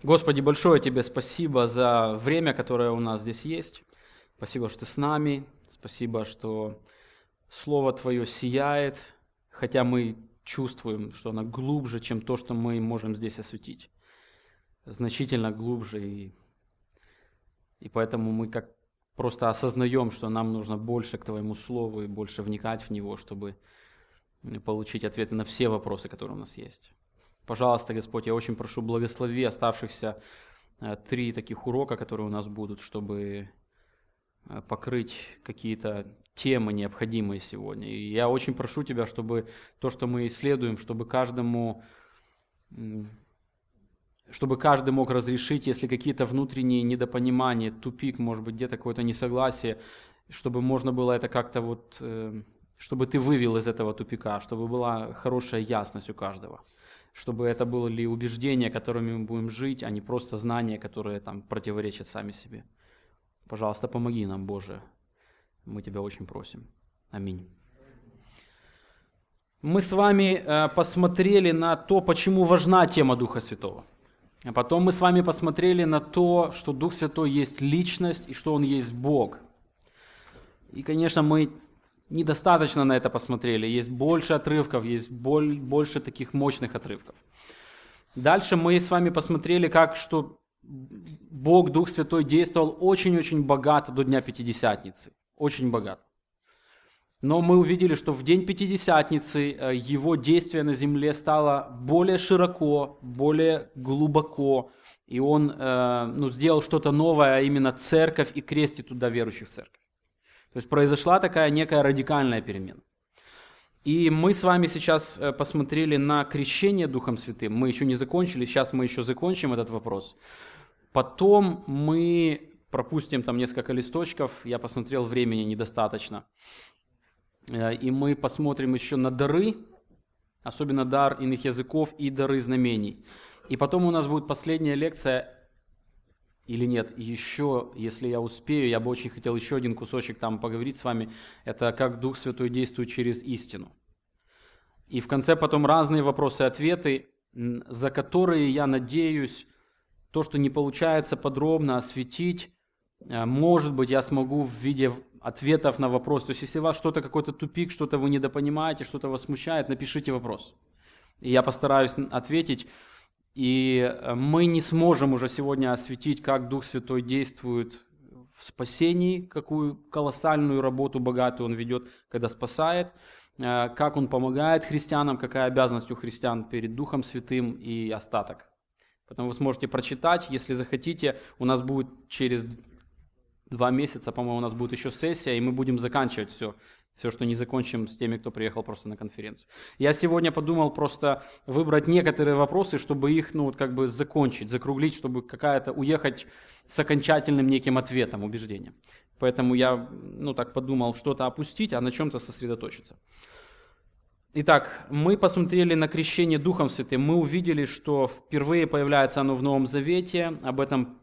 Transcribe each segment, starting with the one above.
Господи, большое Тебе спасибо за время, которое у нас здесь есть. Спасибо, что Ты с нами. Спасибо, что Слово Твое сияет, хотя мы чувствуем, что оно глубже, чем то, что мы можем здесь осветить. Значительно глубже, и поэтому мы как просто осознаем, что нам нужно больше к Твоему Слову и больше вникать в него, чтобы получить ответы на все вопросы, которые у нас есть. Пожалуйста, Господь, я очень прошу, благослови оставшихся 3 таких урока, которые у нас будут, чтобы покрыть какие-то темы необходимые сегодня. И я очень прошу Тебя, чтобы то, что мы исследуем, чтобы каждый мог разрешить, если какие-то внутренние недопонимания, тупик, может быть, где-то какое-то несогласие, чтобы можно было это как-то чтобы Ты вывел из этого тупика, чтобы была хорошая ясность у каждого, чтобы это были убеждения, которыми мы будем жить, а не просто знания, которые там противоречат сами себе. Пожалуйста, помоги нам, Боже. Мы Тебя очень просим. Аминь. Мы с вами посмотрели на то, почему важна тема Духа Святого. А потом мы с вами посмотрели на то, что Дух Святой есть личность и что Он есть Бог. И, конечно, мы недостаточно на это посмотрели. Есть больше отрывков, есть больше таких мощных отрывков. Дальше мы с вами посмотрели, что Бог, Дух Святой действовал очень-очень богато до Дня Пятидесятницы. Очень богато. Но мы увидели, что в день Пятидесятницы Его действие на земле стало более широко, более глубоко. И Он сделал что-то новое, а именно церковь, и крестит туда верующих в церковь. То есть произошла такая некая радикальная перемена. И мы с вами сейчас посмотрели на крещение Духом Святым. Мы еще не закончили, сейчас мы еще закончим этот вопрос. Потом мы пропустим там несколько листочков, я посмотрел, времени недостаточно. И мы посмотрим еще на дары, особенно дар иных языков и дары знамений. И потом у нас будет последняя лекция, или нет, еще, если я успею, я бы очень хотел еще один кусочек там поговорить с вами, это как Дух Святой действует через истину. И в конце потом разные вопросы и ответы, за которые, я надеюсь, то, что не получается подробно осветить, может быть, я смогу в виде ответов на вопрос. То есть, если у вас что-то, какой-то тупик, что-то вы недопонимаете, что-то вас смущает, напишите вопрос. И я постараюсь ответить. И мы не сможем уже сегодня осветить, как Дух Святой действует в спасении, какую колоссальную работу богатую Он ведет, когда спасает, как Он помогает христианам, какая обязанность у христиан перед Духом Святым и остаток. Поэтому вы сможете прочитать, если захотите. У нас будет через 2 месяца, по-моему, у нас будет еще сессия, и мы будем заканчивать все, что не закончим с теми, кто приехал просто на конференцию. Я сегодня подумал просто выбрать некоторые вопросы, чтобы их, закончить, закруглить, чтобы уехать с окончательным неким ответом, убеждением. Поэтому я, так подумал, что-то опустить, а на чем-то сосредоточиться. Итак, мы посмотрели на крещение Духом Святым. Мы увидели, что впервые появляется оно в Новом Завете. Об этом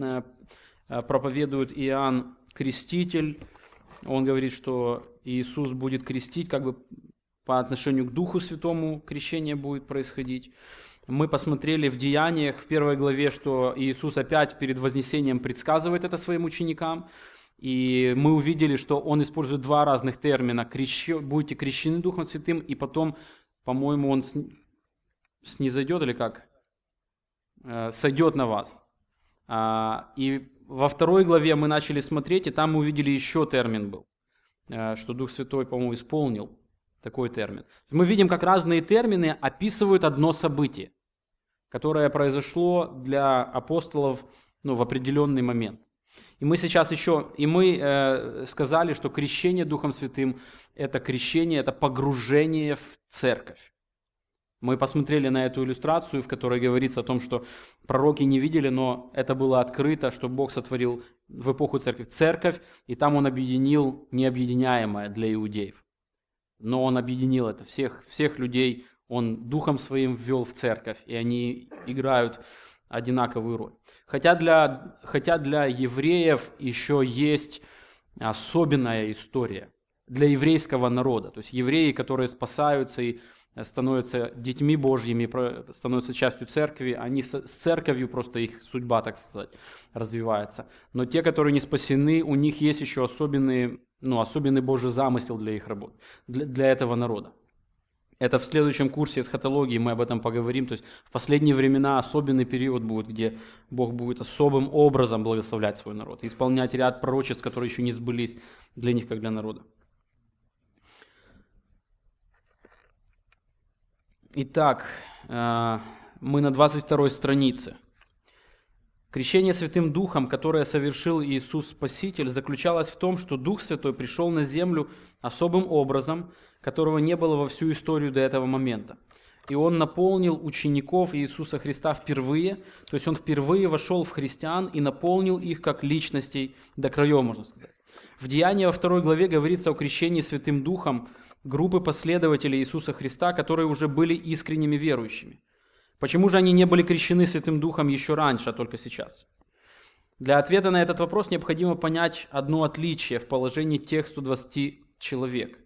проповедует Иоанн Креститель. Он говорит, что Иисус будет крестить, по отношению к Духу Святому крещение будет происходить. Мы посмотрели в Деяниях, в 1 главе, что Иисус опять перед вознесением предсказывает это своим ученикам. И мы увидели, что Он использует 2 разных термина. Будете крещены Духом Святым, и потом, по-моему, Он снизойдет или как? Сойдет на вас. И во 2 главе мы начали смотреть, и там мы увидели еще термин был, что Дух Святой, по-моему, исполнил такой термин. Мы видим, как разные термины описывают одно событие, которое произошло для апостолов в определенный момент. И мы сейчас сказали, что крещение Духом Святым – это крещение, это погружение в церковь. Мы посмотрели на эту иллюстрацию, в которой говорится о том, что пророки не видели, но это было открыто, что Бог сотворил в эпоху церковь, и там Он объединил необъединяемое для иудеев. Но Он объединил это, всех людей Он Духом Своим ввел в церковь, и они играют одинаковую роль. Хотя для евреев еще есть особенная история для еврейского народа. То есть евреи, которые спасаются и становятся детьми Божьими, становятся частью церкви, они с церковью, просто их судьба, так сказать, развивается. Но те, которые не спасены, у них есть еще особенный Божий замысел для их работ, для этого народа. Это в следующем курсе эсхатологии мы об этом поговорим. То есть в последние времена особенный период будет, где Бог будет особым образом благословлять свой народ и исполнять ряд пророчеств, которые еще не сбылись для них, как для народа. Итак, мы на 22 странице. Крещение Святым Духом, которое совершил Иисус Спаситель, заключалось в том, что Дух Святой пришел на землю особым образом, которого не было во всю историю до этого момента. И Он наполнил учеников Иисуса Христа впервые, то есть Он впервые вошел в христиан и наполнил их как личностей до краев, можно сказать. В Деянии во 2 главе говорится о крещении Святым Духом группы последователей Иисуса Христа, которые уже были искренними верующими. Почему же они не были крещены Святым Духом еще раньше, а только сейчас? Для ответа на этот вопрос необходимо понять одно отличие в положении тех 120 человек.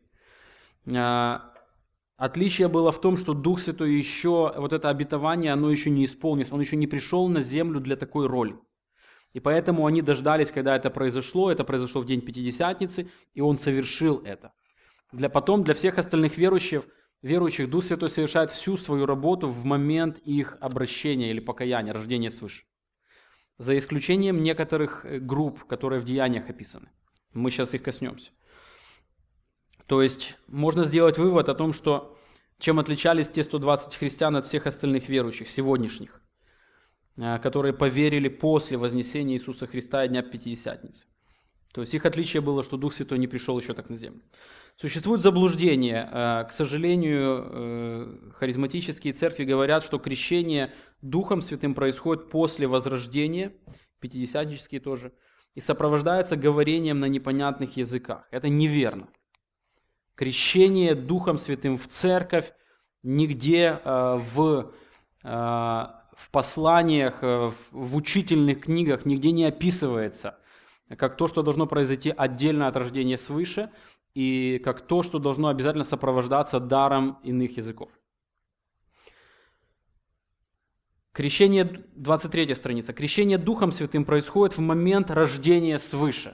Отличие было в том, что Дух Святой еще, вот это обетование, оно еще не исполнилось, он еще не пришел на землю для такой роли. И поэтому они дождались, когда это произошло в день Пятидесятницы, и Он совершил это. Потом для всех остальных верующих Дух Святой совершает всю свою работу в момент их обращения или покаяния, рождения свыше. За исключением некоторых групп, которые в Деяниях описаны. Мы сейчас их коснемся. То есть можно сделать вывод о том, что чем отличались те 120 христиан от всех остальных верующих, сегодняшних, которые поверили после вознесения Иисуса Христа и Дня Пятидесятницы. То есть их отличие было, что Дух Святой не пришел еще так на землю. Существует заблуждение. К сожалению, харизматические церкви говорят, что крещение Духом Святым происходит после возрождения, пятидесятнические тоже, и сопровождается говорением на непонятных языках. Это неверно. Крещение Духом Святым в церковь нигде в посланиях, в учительных книгах нигде не описывается как то, что должно произойти отдельно от рождения свыше, и как то, что должно обязательно сопровождаться даром иных языков. Крещение, 23 страница. Крещение Духом Святым происходит в момент рождения свыше.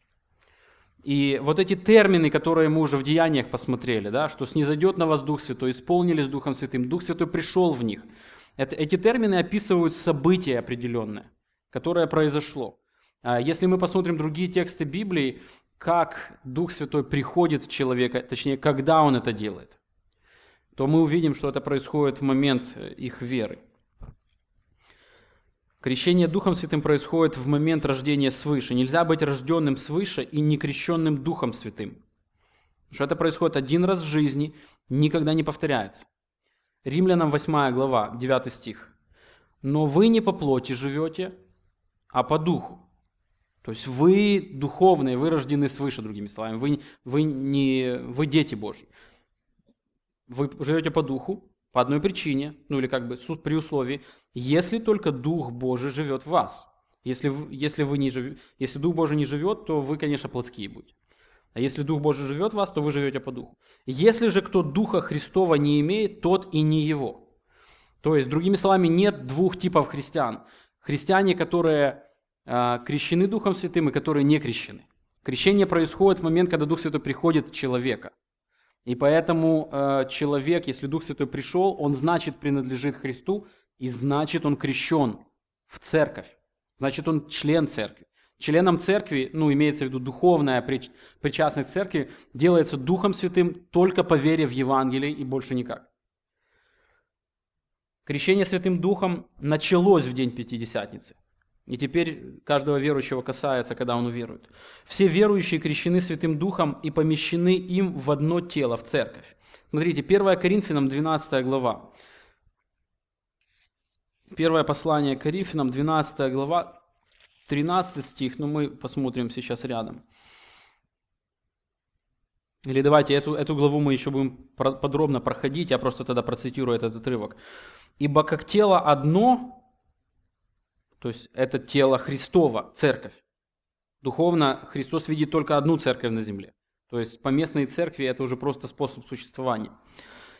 И вот эти термины, которые мы уже в Деяниях посмотрели, да, что снизойдет на вас Дух Святой, исполнились Духом Святым, Дух Святой пришел в них. Эти термины описывают событие определенное, которое произошло. Если мы посмотрим другие тексты Библии, как Дух Святой приходит в человека, точнее, когда Он это делает, то мы увидим, что это происходит в момент их веры. Крещение Духом Святым происходит в момент рождения свыше. Нельзя быть рожденным свыше и не крещенным Духом Святым. Потому что это происходит один раз в жизни, никогда не повторяется. Римлянам 8 глава, 9 стих. «Но вы не по плоти живете, а по духу». То есть вы духовные, вы рождены свыше, другими словами. Вы дети Божьи. Вы живете по духу, по одной причине, или при условии, если только Дух Божий живет в вас. Если Дух Божий не живет, то вы, конечно, плотские будете. А если Дух Божий живет в вас, то вы живете по духу. Если же кто Духа Христова не имеет, тот и не его. То есть, другими словами, нет двух типов христиан. Христиане, которые крещены Духом Святым и которые не крещены. Крещение происходит в момент, когда Дух Святой приходит в человека. И поэтому человек, если Дух Святой пришел, он значит принадлежит Христу, и значит он крещен в церковь. Значит он член церкви. Членом церкви, имеется в виду духовная причастность церкви, делается Духом Святым только по вере в Евангелие и больше никак. Крещение Святым Духом началось в день Пятидесятницы. И теперь каждого верующего касается, когда он уверует. Все верующие крещены Святым Духом и помещены им в одно тело, в церковь. Смотрите, 1 Коринфянам, 12 глава. Первое послание Коринфянам, 12 глава, 13 стих, но мы посмотрим сейчас рядом. Или давайте эту главу мы еще будем подробно проходить, я просто тогда процитирую этот отрывок. «Ибо как тело одно...» То есть это тело Христово, церковь. Духовно Христос видит только одну церковь на земле. То есть поместные церкви – это уже просто способ существования.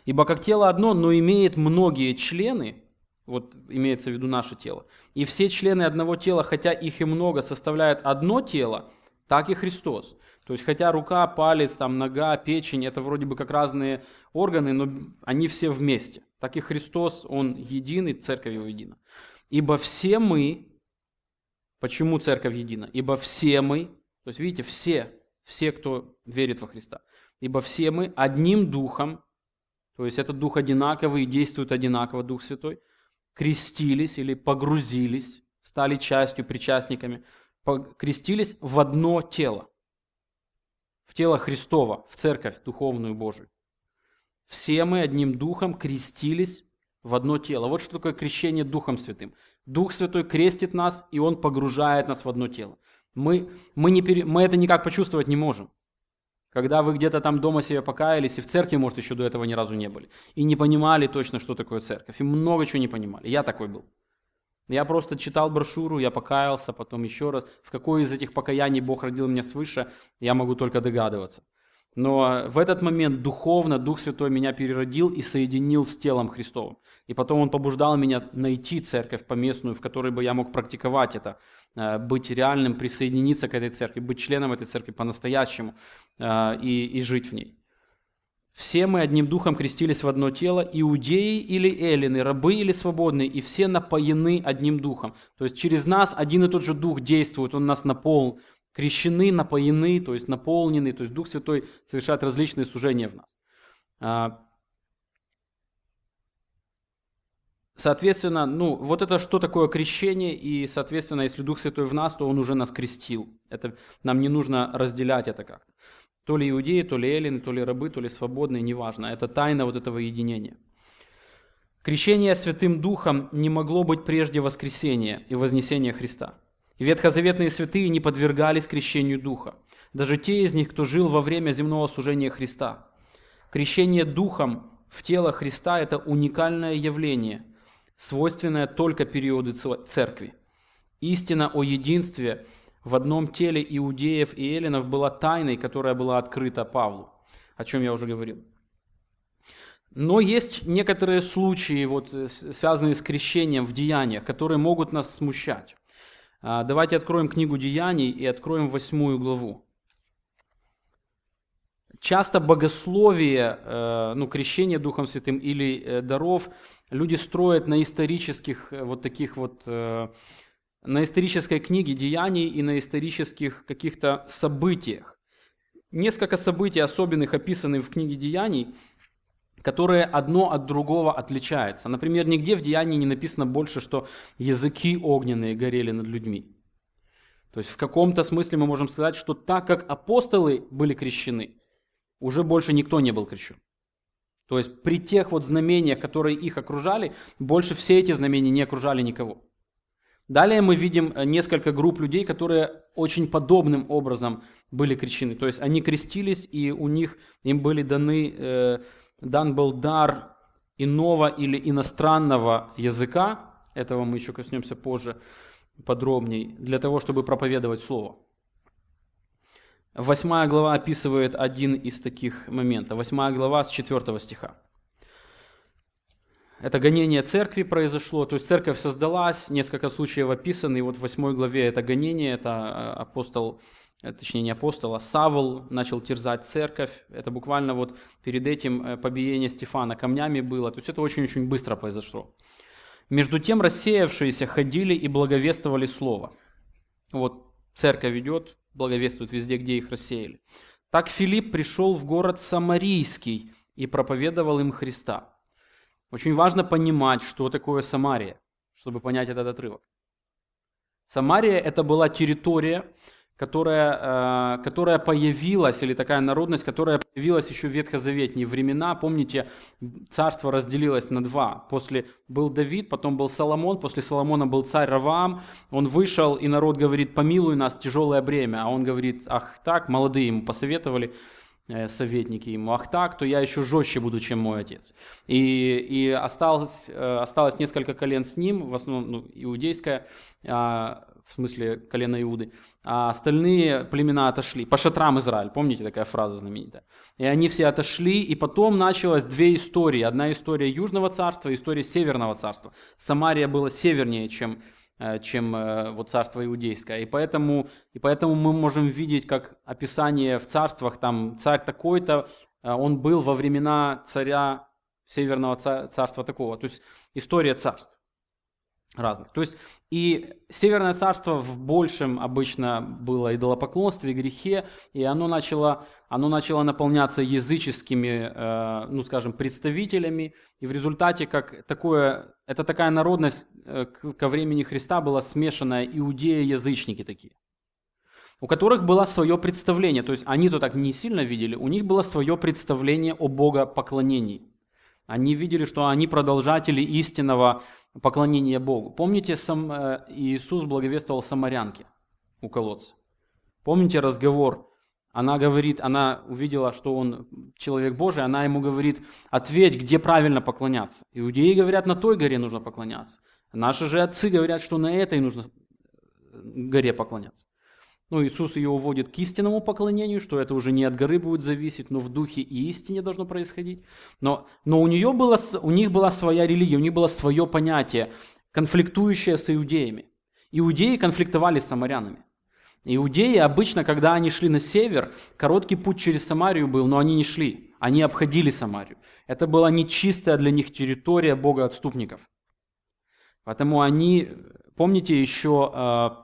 Ибо как тело одно, но имеет многие члены, вот имеется в виду наше тело, и все члены одного тела, хотя их и много, составляют одно тело, так и Христос. То есть, хотя рука, палец, там, нога, печень, это вроде бы как разные органы, но они все вместе. Так и Христос, Он един, и Церковь Его едина. Ибо все мы, почему Церковь едина? Ибо все мы, то есть, видите, все, кто верит во Христа, ибо все мы одним духом, то есть, этот дух одинаковый и действует одинаково, Дух Святой, крестились или погрузились, стали частью, причастниками, крестились в одно тело. В тело Христова, в церковь духовную Божию. Все мы одним духом крестились в одно тело. Вот что такое крещение Духом Святым. Дух Святой крестит нас, и Он погружает нас в одно тело. Мы это никак почувствовать не можем. Когда вы где-то там дома себе покаялись, и в церкви, может, еще до этого ни разу не были, и не понимали точно, что такое церковь, и много чего не понимали. Я такой был. Я просто читал брошюру, я покаялся, потом еще раз. В какое из этих покаяний Бог родил меня свыше, я могу только догадываться. Но в этот момент духовно Дух Святой меня переродил и соединил с телом Христовым. И потом Он побуждал меня найти церковь поместную, в которой бы я мог практиковать это, быть реальным, присоединиться к этой церкви, быть членом этой церкви по-настоящему и жить в ней. Все мы одним духом крестились в одно тело, иудеи или эллины, рабы или свободные, и все напоены одним духом. То есть через нас один и тот же дух действует, он нас наполнил, крещены, напоены, то есть наполнены, то есть Дух Святой совершает различные служения в нас. Соответственно, вот это что такое крещение, и, соответственно, если Дух Святой в нас, то Он уже нас крестил. Это, нам не нужно разделять это как-то. То ли иудеи, то ли эллины, то ли рабы, то ли свободные, неважно. Это тайна вот этого единения. Крещение Святым Духом не могло быть прежде воскресения и вознесения Христа. Ветхозаветные святые не подвергались крещению Духа. Даже те из них, кто жил во время земного служения Христа. Крещение Духом в тело Христа – это уникальное явление, свойственное только периоду церкви. Истина о единстве в одном теле иудеев и эллинов была тайной, которая была открыта Павлу, о чем я уже говорил. Но есть некоторые случаи, связанные с крещением в деяниях, которые могут нас смущать. Давайте откроем книгу Деяний и откроем 8 главу. Часто богословие, крещение Духом Святым или даров люди строят на исторических на исторической книге Деяний и на исторических каких-то событиях. Несколько событий особенных описаны в книге Деяний, которые одно от другого отличаются. Например, нигде в Деянии не написано больше, что языки огненные горели над людьми. То есть в каком-то смысле мы можем сказать, что так как апостолы были крещены, уже больше никто не был крещен. То есть при тех знамениях, которые их окружали, больше все эти знамения не окружали никого. Далее мы видим несколько групп людей, которые очень подобным образом были крещены. То есть они крестились, и им были дан был дар иного или иностранного языка. Этого мы еще коснемся позже подробней, для того, чтобы проповедовать Слово. 8 глава описывает один из таких моментов. 8 глава с 4 стиха. Это гонение церкви произошло, то есть церковь создалась, несколько случаев описаны, и в 8 главе это гонение, это Савл начал терзать церковь, это буквально перед этим побиение Стефана камнями было, то есть это очень-очень быстро произошло. Между тем рассеявшиеся ходили и благовествовали Слово. Церковь идет, благовествует везде, где их рассеяли. Так Филипп пришел в город Самарийский и проповедовал им Христа. Очень важно понимать, что такое Самария, чтобы понять этот отрывок. Самария – это была территория, которая появилась, или такая народность, которая появилась еще в ветхозаветные времена. Помните, царство разделилось на два. После был Давид, потом был Соломон, после Соломона был царь Раваам. Он вышел, и народ говорит: помилуй нас, тяжелое бремя. А он говорит: ах так, молодые ему посоветовали, советники ему: ах так, то я еще жестче буду, чем мой отец. И осталось несколько колен с ним, в основном иудейское, в смысле колена Иуды, а остальные племена отошли. По шатрам Израиль, помните такая фраза знаменитая? И они все отошли, и потом началось две истории. Одна история Южного царства и история Северного царства. Самария была севернее, чем вот царство иудейское. И поэтому мы можем видеть, как описание в царствах, там царь такой-то, он был во времена царя Северного царства такого. То есть история царств разных. То есть и Северное царство в большем обычно было идолопоклонстве, грехе, и оно начало наполняться языческими, скажем, представителями, и в результате это такая народность ко времени Христа была смешанная, иудеи-язычники такие, у которых было свое представление, то есть они-то так не сильно видели, у них было свое представление о богопоклонении. Они видели, что они продолжатели истинного поклонения Богу. Помните, Иисус благовествовал самарянке у колодца? Помните разговор? Она увидела, что он человек Божий, она ему говорит: ответь, где правильно поклоняться. Иудеи говорят, на той горе нужно поклоняться. Наши же отцы говорят, что на этой нужно горе поклоняться. Иисус ее уводит к истинному поклонению, что это уже не от горы будет зависеть, но в духе и истине должно происходить. Но у них была своя религия, у них было свое понятие, конфликтующее с иудеями. Иудеи конфликтовали с самарянами. Иудеи обычно, когда они шли на север, короткий путь через Самарию был, но они не шли, они обходили Самарию. Это была нечистая для них территория богоотступников. Поэтому помните еще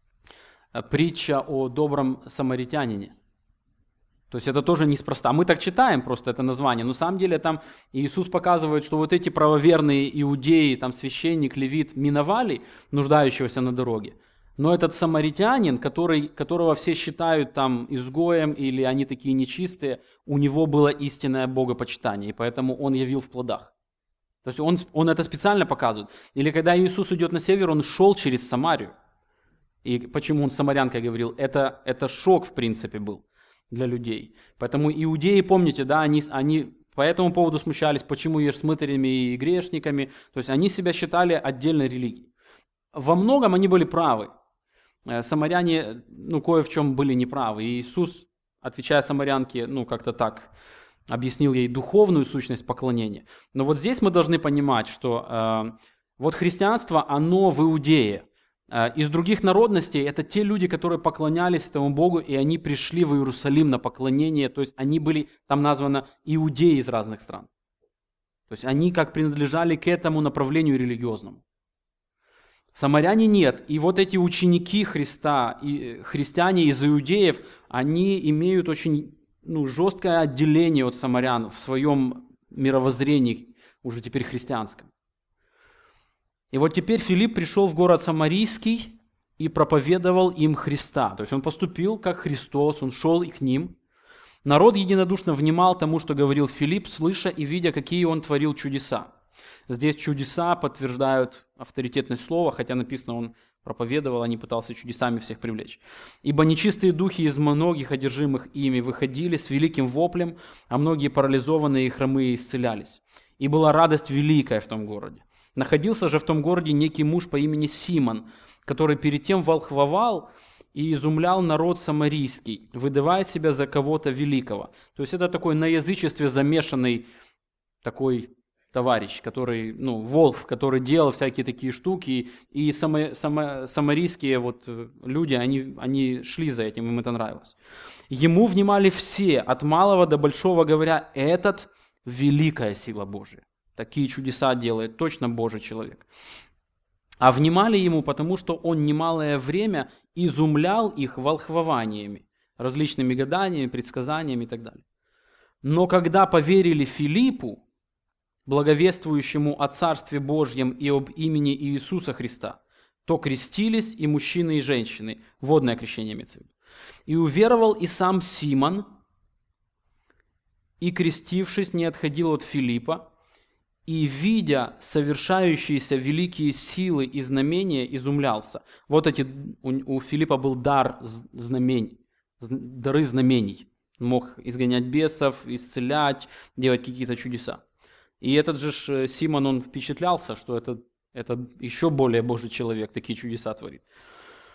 притча о добром самаритянине. То есть это тоже неспроста. Мы так читаем просто это название, но на самом деле там Иисус показывает, что вот эти правоверные иудеи, там священник, левит миновали нуждающегося на дороге. Но этот самаритянин, которого все считают там изгоем или они такие нечистые, у него было истинное богопочитание, и поэтому он явил в плодах. То есть он это специально показывает. Или когда Иисус идет на север, он шел через Самарию. И почему он с самарянкой говорил? Это шок, в принципе, был для людей. Поэтому иудеи, помните, да, они по этому поводу смущались, почему ешь с мытарями и грешниками. То есть они себя считали отдельной религией. Во многом они были правы. Самаряне, кое в чем были неправы. И Иисус, отвечая самарянке, как-то так объяснил ей духовную сущность поклонения. Но вот здесь мы должны понимать, что вот христианство, оно в Иудее. Из других народностей это те люди, которые поклонялись этому Богу, и они пришли в Иерусалим на поклонение, то есть они были, там названо, иудеи из разных стран. То есть они как принадлежали к этому направлению религиозному. Самаряне нет. И вот эти ученики Христа, и христиане из иудеев, они имеют очень жесткое отделение от самарян в своем мировоззрении, уже теперь христианском. И вот теперь Филипп пришел в город Самарийский и проповедовал им Христа. То есть он поступил как Христос, он шел и к ним. Народ единодушно внимал тому, что говорил Филипп, слыша и видя, какие он творил чудеса. Здесь чудеса подтверждают авторитетность слова, хотя написано, он проповедовал, а не пытался чудесами всех привлечь. «Ибо нечистые духи из многих одержимых ими выходили с великим воплем, а многие парализованные и хромые исцелялись. И была радость великая в том городе. Находился же в том городе некий муж по имени Симон, который перед тем волхвовал и изумлял народ самарийский, выдавая себя за кого-то великого». То есть это такой на язычестве замешанный такой товарищ, который, волхв, который делал всякие такие штуки, и самарийские вот люди, они шли за этим, им это нравилось. Ему внимали все, от малого до большого, говоря: этот великая сила Божия. Такие чудеса делает, точно Божий человек. А внимали ему, потому что он немалое время изумлял их волхвованиями, различными гаданиями, предсказаниями и так далее. Но когда поверили Филиппу, благовествующему о Царстве Божьем и об имени Иисуса Христа, то крестились и мужчины, и женщины. Водное крещение имеется в виду. И уверовал и сам Симон, и, крестившись, не отходил от Филиппа, и, видя совершающиеся великие силы и знамения, изумлялся. Вот у Филиппа был дар знамений, дары знамений. Он мог изгонять бесов, исцелять, делать какие-то чудеса. И этот же Симон, он впечатлялся, что это еще более Божий человек, такие чудеса творит.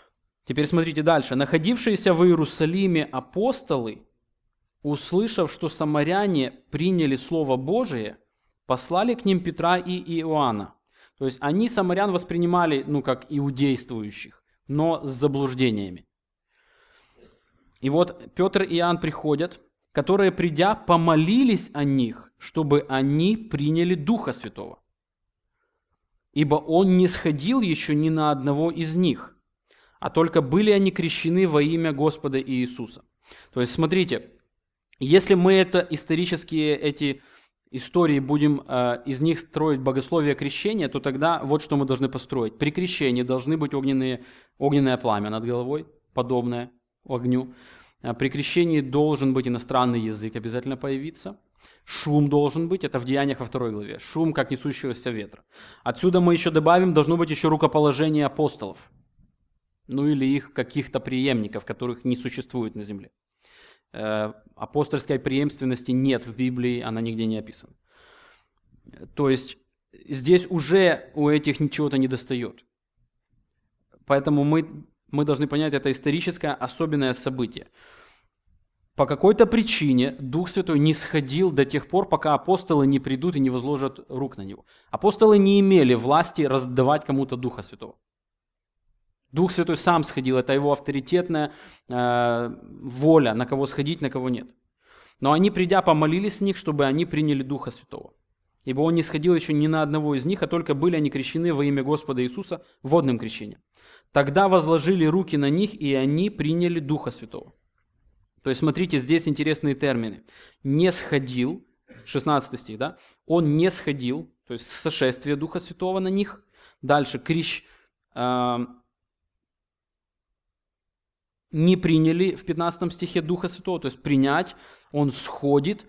Теперь смотрите дальше. «Находившиеся в Иерусалиме апостолы, услышав, что самаряне приняли Слово Божие, послали к ним Петра и Иоанна». То есть они самарян воспринимали, как иудействующих, но с заблуждениями. И вот Петр и Иоанн приходят, которые, придя, помолились о них, чтобы они приняли Духа Святого. Ибо Он не сходил еще ни на одного из них, а только были они крещены во имя Господа Иисуса. То есть, смотрите, если мы исторические эти истории будем из них строить богословие крещения, то тогда вот что мы должны построить. При крещении должны быть огненное пламя над головой, подобное огню. При крещении должен быть иностранный язык обязательно появиться. Шум должен быть, это в Деяниях во 2 главе. Шум, как несущегося ветра. Отсюда мы еще добавим, должно быть еще рукоположение апостолов. Или их каких-то преемников, которых не существует на земле. Апостольской преемственности нет в Библии, она нигде не описана. То есть здесь уже у этих ничего-то не достает. Поэтому мы должны понять, это историческое особенное событие. По какой-то причине Дух Святой не сходил до тех пор, пока апостолы не придут и не возложат рук на него. Апостолы не имели власти раздавать кому-то Духа Святого. Дух Святой сам сходил, это его авторитетная воля, на кого сходить, на кого нет. Но они, придя, помолились с них, чтобы они приняли Духа Святого. Ибо Он не сходил еще ни на одного из них, а только были они крещены во имя Господа Иисуса водным крещением. Тогда возложили руки на них, и они приняли Духа Святого. То есть, смотрите, здесь интересные термины. Не сходил, 16 стих, да? Он не сходил, то есть сошествие Духа Святого на них. Дальше, не приняли в 15 стихе Духа Святого, то есть принять, Он сходит.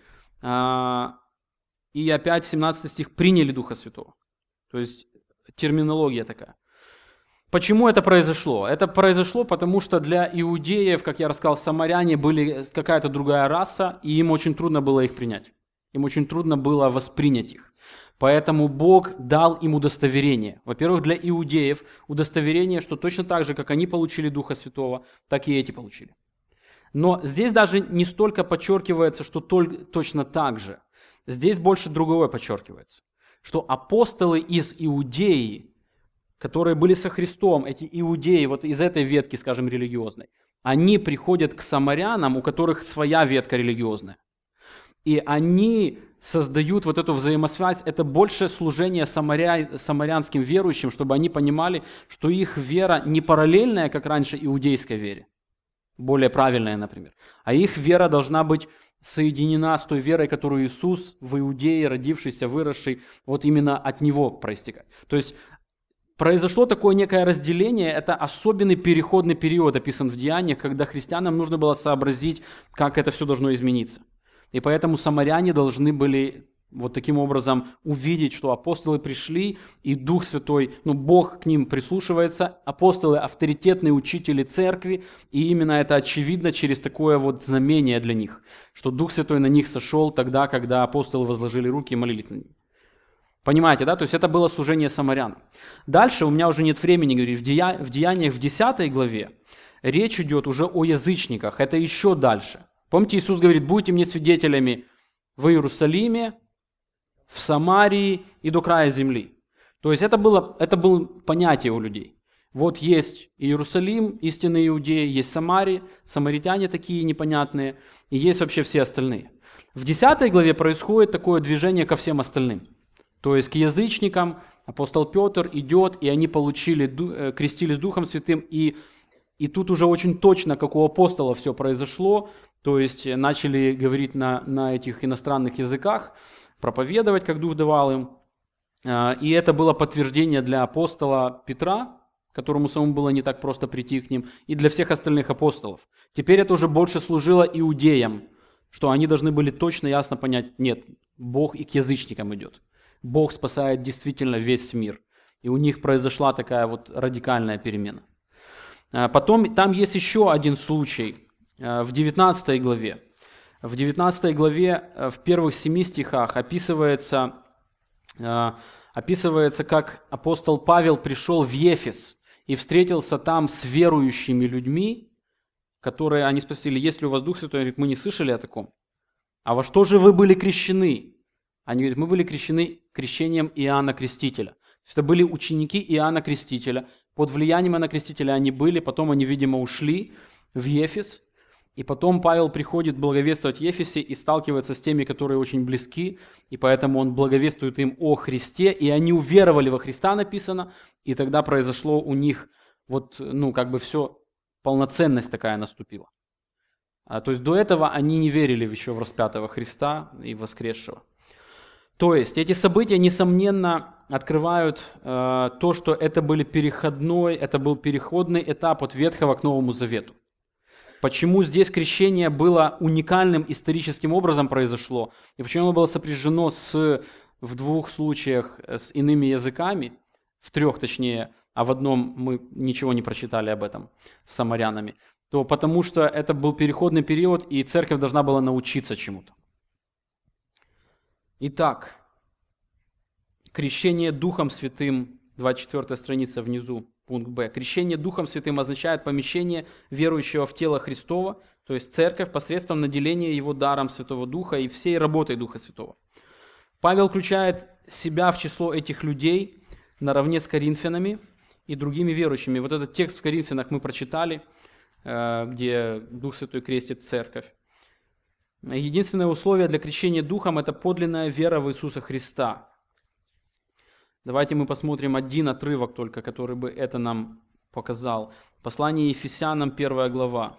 И опять 17 стих, приняли Духа Святого. То есть терминология такая. Почему это произошло? Это произошло, потому что для иудеев, как я рассказал, самаряне были какая-то другая раса, и им очень трудно было их принять. Им очень трудно было воспринять их. Поэтому Бог дал им удостоверение. Во-первых, для иудеев удостоверение, что точно так же, как они получили Духа Святого, так и эти получили. Но здесь даже не столько подчеркивается, что точно так же. Здесь больше другое подчеркивается. Что апостолы из Иудеи, которые были со Христом, эти иудеи, вот из этой ветки, скажем, религиозной, они приходят к самарянам, у которых своя ветка религиозная. И они создают вот эту взаимосвязь, это больше служение самарянским верующим, чтобы они понимали, что их вера не параллельная, как раньше, иудейской вере, более правильная, например, а их вера должна быть соединена с той верой, которую Иисус в Иудее, родившийся, выросший, вот именно от Него проистекает. То есть произошло такое некое разделение, это особенный переходный период, описан в Деяниях, когда христианам нужно было сообразить, как это все должно измениться. И поэтому самаряне должны были вот таким образом увидеть, что апостолы пришли, и Дух Святой, Бог к ним прислушивается, апостолы авторитетные учители церкви, и именно это очевидно через такое вот знамение для них, что Дух Святой на них сошел тогда, когда апостолы возложили руки и молились на них. Понимаете, да? То есть это было служение самарян. Дальше, у меня уже нет времени говорить, в Деяниях в 10 главе речь идет уже о язычниках, это еще дальше. Помните, Иисус говорит, будьте мне свидетелями в Иерусалиме, в Самарии и до края земли. То есть это было понятие у людей. Вот есть Иерусалим, истинные иудеи, есть Самария, самаритяне такие непонятные, и есть вообще все остальные. В 10 главе происходит такое движение ко всем остальным. То есть к язычникам апостол Петр идет, и они крестились Духом Святым, и тут уже очень точно, как у апостола все произошло, то есть начали говорить на этих иностранных языках, проповедовать, как Дух давал им. И это было подтверждение для апостола Петра, которому самому было не так просто прийти к ним, и для всех остальных апостолов. Теперь это уже больше служило иудеям, что они должны были точно, ясно понять, нет, Бог и к язычникам идет. Бог спасает действительно весь мир. И у них произошла такая вот радикальная перемена. Потом там есть еще один случай в 19 главе. В 19 главе в первых 7 стихах описывается, как апостол Павел пришел в Ефес. и встретился там с верующими людьми, которые, они спросили, есть ли у вас Дух Святой? Он говорит, мы не слышали о таком. А во что же вы были крещены? Они говорят, мы были крещены крещением Иоанна Крестителя. То есть это были ученики Иоанна Крестителя. Под влиянием Иоанна Крестителя они были, потом они, видимо, ушли в Ефес. И потом Павел приходит благовествовать в Ефесе и сталкивается с теми, которые очень близки, и поэтому он благовествует им о Христе, и они уверовали во Христа, написано, и тогда произошло у них все, полноценность такая наступила. То есть до этого они не верили еще в распятого Христа и воскресшего. То есть эти события, несомненно, открывают то, что это был переходный этап от Ветхого к Новому Завету. Почему здесь крещение было уникальным историческим образом произошло, и почему оно было сопряжено в двух случаях с иными языками, в трех точнее, а в одном мы ничего не прочитали об этом с самарянами, то потому что это был переходный период, и церковь должна была научиться чему-то. Итак, крещение Духом Святым, 24 страница внизу, пункт Б. Крещение Духом Святым означает помещение верующего в тело Христова, то есть церковь, посредством наделения его даром Святого Духа и всей работой Духа Святого. Павел включает себя в число этих людей наравне с коринфянами и другими верующими. Вот этот текст в Коринфянах мы прочитали, где Дух Святой крестит церковь. Единственное условие для крещения Духом – это подлинная вера в Иисуса Христа. Давайте мы посмотрим один отрывок только, который бы это нам показал. Послание Ефесянам, 1 глава,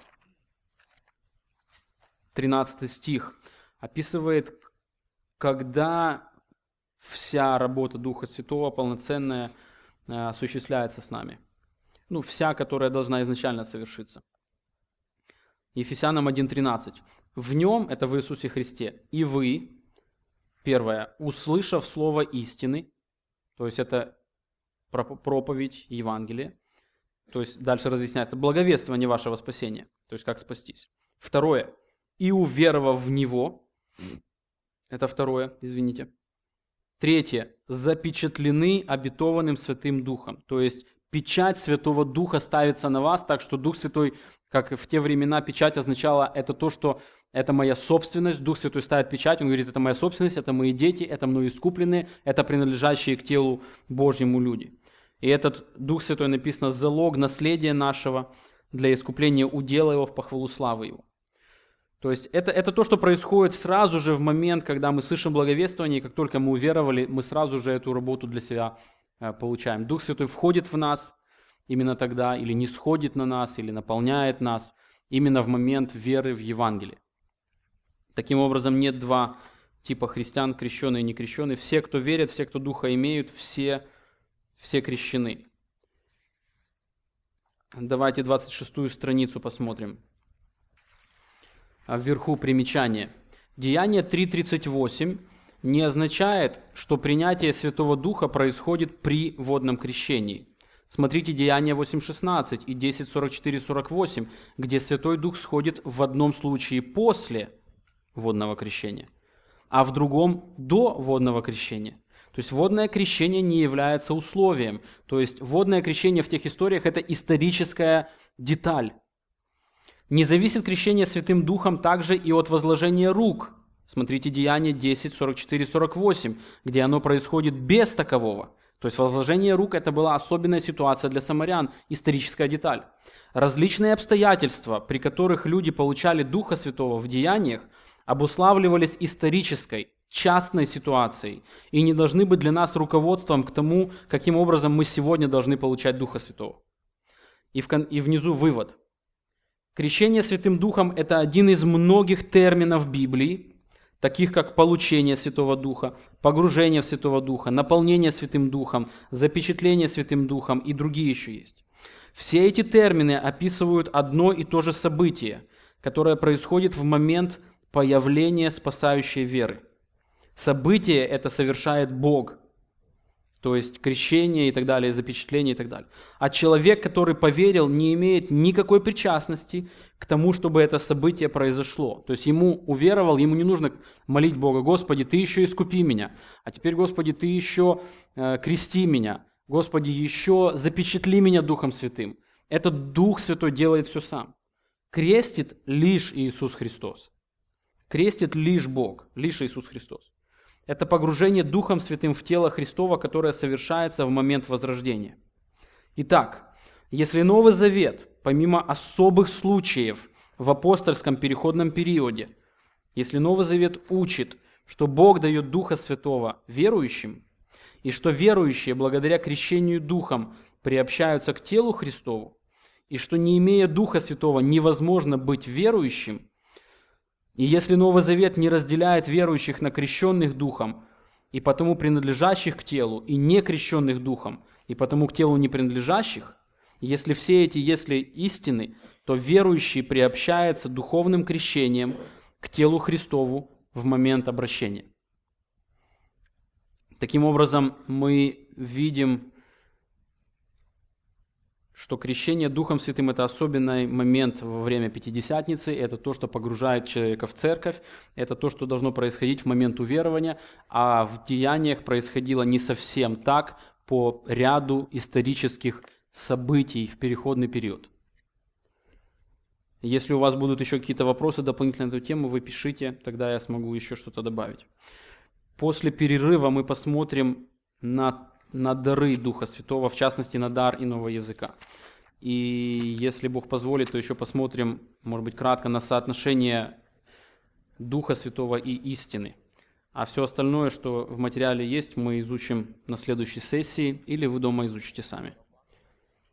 13 стих, описывает, когда вся работа Духа Святого полноценная осуществляется с нами. Вся, которая должна изначально совершиться. Ефесянам 1:13. В нем, это в Иисусе Христе, и вы, первое, услышав слово истины, то есть это проповедь Евангелия, то есть дальше разъясняется благовествование вашего спасения, то есть как спастись. Второе, и уверовав в Него, это второе, извините. Третье, запечатлены обетованным Святым Духом, то есть печать Святого Духа ставится на вас, так что Дух Святой, как в те времена печать означала, это то, что это моя собственность, Дух Святой ставит печать, он говорит, это моя собственность, это мои дети, это мною искупленные, это принадлежащие к телу Божьему люди. И этот Дух Святой, написано, залог наследия нашего для искупления удела его в похвалу славы его. То есть это то, что происходит сразу же в момент, когда мы слышим благовествование, и как только мы уверовали, мы сразу же эту работу для себя получаем. Дух Святой входит в нас именно тогда, или не сходит на нас, или наполняет нас именно в момент веры в Евангелие. Таким образом, нет два типа христиан, крещенные и некрещенные. Все, кто верят, все, кто Духа имеют, все крещены. Давайте 26-ю страницу посмотрим. Вверху примечание. Деяние 3:38 не означает, что принятие Святого Духа происходит при водном крещении. Смотрите Деяния 8:16 и 10:44-48, где Святой Дух сходит в одном случае после водного крещения, а в другом до водного крещения. То есть водное крещение не является условием. То есть водное крещение в тех историях – это историческая деталь. Не зависит крещение Святым Духом также и от возложения рук. Смотрите Деяния 10:44-48, где оно происходит без такового. То есть возложение рук – это была особенная ситуация для самарян, историческая деталь. Различные обстоятельства, при которых люди получали Духа Святого в деяниях, обуславливались исторической, частной ситуацией и не должны быть для нас руководством к тому, каким образом мы сегодня должны получать Духа Святого. И внизу вывод. Крещение Святым Духом – это один из многих терминов Библии, таких как получение Святого Духа, погружение в Святого Духа, наполнение Святым Духом, запечатление Святым Духом и другие еще есть. Все эти термины описывают одно и то же событие, которое происходит в момент появления спасающей веры. Событие это совершает Бог, то есть крещение и так далее, запечатление и так далее. А человек, который поверил, не имеет никакой причастности к тому, чтобы это событие произошло. То есть ему уверовал, ему не нужно молить Бога: «Господи, Ты еще искупи меня, а теперь, Господи, Ты еще крести меня». Господи, еще запечатли меня Духом Святым. Этот Дух Святой делает все сам. Крестит лишь Иисус Христос. Крестит лишь Бог, лишь Иисус Христос. Это погружение Духом Святым в тело Христово, которое совершается в момент возрождения. Итак, если Новый Завет, помимо особых случаев в апостольском переходном периоде, если Новый Завет учит, что Бог дает Духа Святого верующим, и что верующие благодаря крещению Духом приобщаются к телу Христову, и что не имея Духа Святого невозможно быть верующим, и если Новый Завет не разделяет верующих на крещенных Духом, и потому принадлежащих к телу, и не крещенных Духом, и потому к телу не принадлежащих, если все эти «если» истины, то верующий приобщается духовным крещением к телу Христову в момент обращения. Таким образом, мы видим, что крещение Духом Святым – это особенный момент во время Пятидесятницы, это то, что погружает человека в церковь, это то, что должно происходить в момент уверования, а в деяниях происходило не совсем так по ряду исторических событий в переходный период. Если у вас будут еще какие-то вопросы дополнительно на эту тему, вы пишите, тогда я смогу еще что-то добавить. После перерыва мы посмотрим на дары Духа Святого, в частности, на дар иного языка. И если Бог позволит, то еще посмотрим, может быть, кратко на соотношение Духа Святого и истины. А все остальное, что в материале есть, мы изучим на следующей сессии, или вы дома изучите сами.